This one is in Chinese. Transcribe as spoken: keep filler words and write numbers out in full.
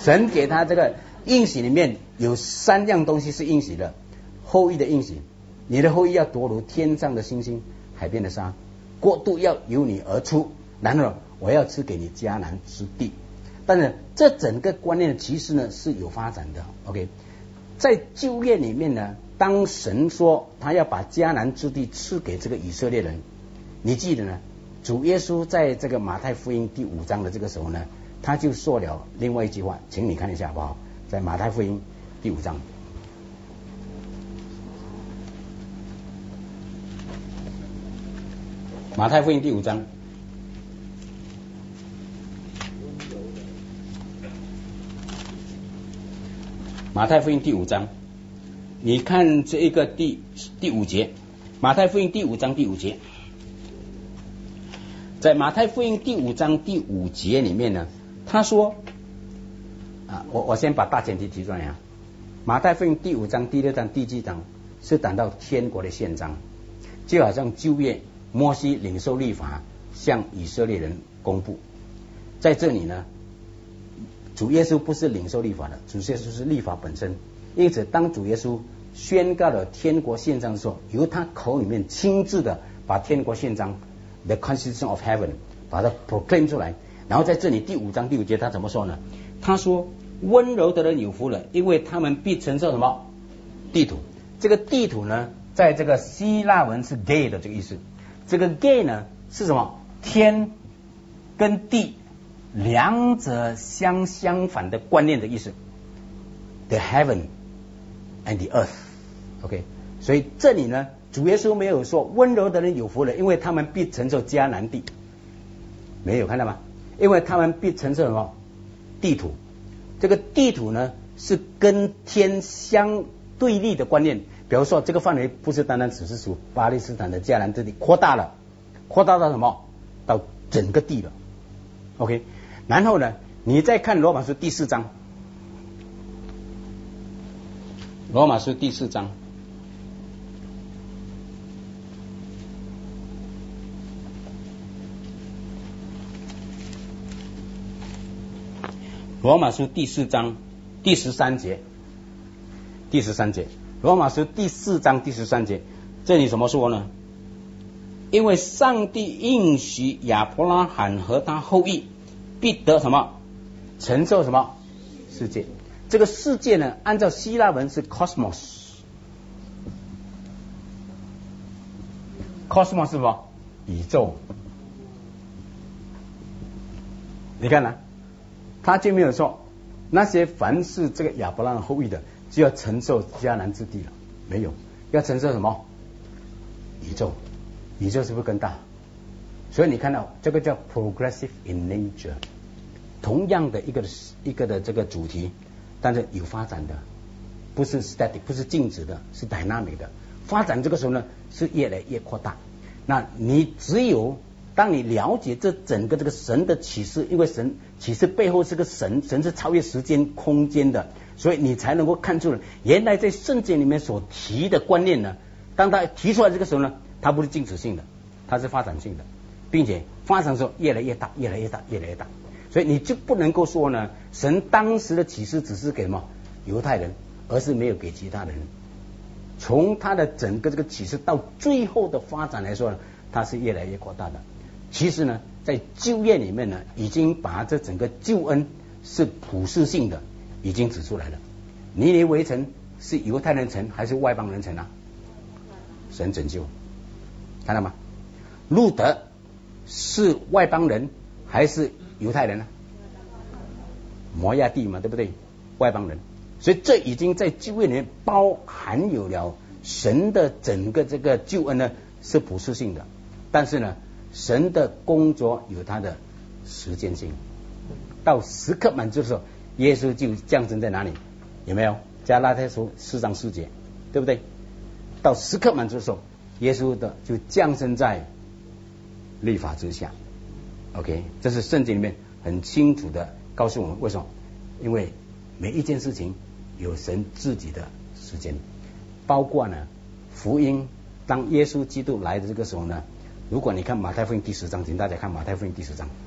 神给他这个应许里面有三样东西是应许的，后裔的应许，你的后裔要多如天上的星星，海边的沙，国度要由你而出，然后我要赐给你迦南之地。但是这整个观念其实呢是有发展的。 OK， 在旧约里面呢，当神说他要把迦南之地赐给这个以色列人，你记得呢，主耶稣在这个马太福音第五章的这个时候呢，他就说了另外一句话，请你看一下好不好？在马太福音第五章，马太福音第五章，马太福音第五章，你看这一个第第五节，马太福音第五章第五节，在马太福音第五章第五节里面呢，他说啊，我我先把大前提提出来啊。马太福音第五章、第六章、第七章是谈到天国的宪章，就好像旧约摩西领受律法向以色列人公布，在这里呢，主耶稣不是领受律法的，主耶稣是律法本身。因此当主耶稣宣告了天国宪章的时候，由他口里面亲自的把天国宪章 The Constitution of Heaven 把它 proclaim 出来。然后在这里第五章第五节他怎么说呢？他说温柔的人有福了，因为他们必承受什么？地土。这个地土呢，在这个希腊文是 gay 的这个意思。这个 gay 呢是什么？天跟地两者相相反的观念的意思。The heaven and the earth。 OK， 所以这里呢，主耶稣没有说温柔的人有福了，因为他们必承受迦南地，没有看到吗？因为他们必承受什么？地土。这个地土呢是跟天相对立的观念。比如说这个范围不是单单只是属巴勒斯坦的迦南之地，扩大了，扩大到什么？到整个地了。 OK， 然后呢你再看罗马书第四章，罗马书第四章，罗马书第四章第十三节，第十三节，罗马书第四章第十三节，这里怎么说呢？因为上帝应许亚伯拉罕和他后裔必得什么？承受什么？世界。这个世界呢，按照希腊文是 cosmos。cosmos 是什么？宇宙。你看呢？他就没有说那些凡是这个亚伯拉罕后裔的就要承受迦南之地了，没有，要承受什么？宇宙。宇宙是不是更大？所以你看到这个叫 progressive in nature， 同样的一个一个的这个主题，但是有发展的，不是 static， 不是静止的，是 dynamic 的。发展这个时候呢是越来越扩大。那你只有当你了解这整个这个神的启示，因为神启示背后是个神，神是超越时间空间的，所以你才能够看出了原来在圣经里面所提的观念呢，当他提出来这个时候呢，它不是静止性的，它是发展性的，并且发展的时候越来越大，越来越大，越来越大。所以你就不能够说呢，神当时的启示只是给什么犹太人，而是没有给其他人。从他的整个这个启示到最后的发展来说呢，它是越来越扩大的。其实呢，在旧约里面呢，已经把这整个救恩是普世性的，已经指出来了。尼尼微城是犹太人城还是外邦人城啊？神拯救，看到吗？路德是外邦人还是犹太人呢？摩亚地嘛，对不对？外邦人。所以这已经在旧约里面包含有了神的整个这个救恩呢是普世性的，但是呢神的工作有它的时间性，到时刻满足的时候，耶稣就降生在哪里？有没有？加拉太书四章四节，对不对？到时刻满足的时候，耶稣的就降生在律法之下。 OK， 这是圣经里面很清楚的告诉我们为什么，因为每一件事情有神自己的时间，包括呢福音，当耶稣基督来的这个时候呢，如果你看马太福音第十章，请大家看马太福音第十章。